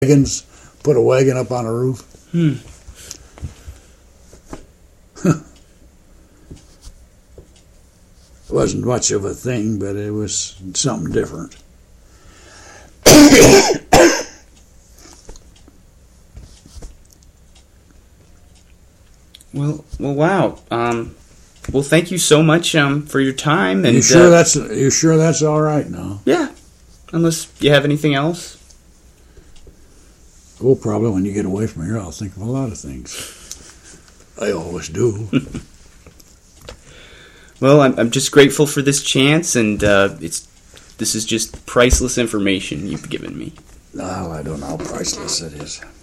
wagons, put a wagon up on a roof. It wasn't much of a thing, but it was something different. Well, wow. Well, thank you so much for your time. And You sure that's all right now? Yeah, unless you have anything else. Well, probably when you get away from here, I'll think of a lot of things. I always do. Well, I'm just grateful for this chance, and this is just priceless information you've given me. Oh, I don't know how priceless it is.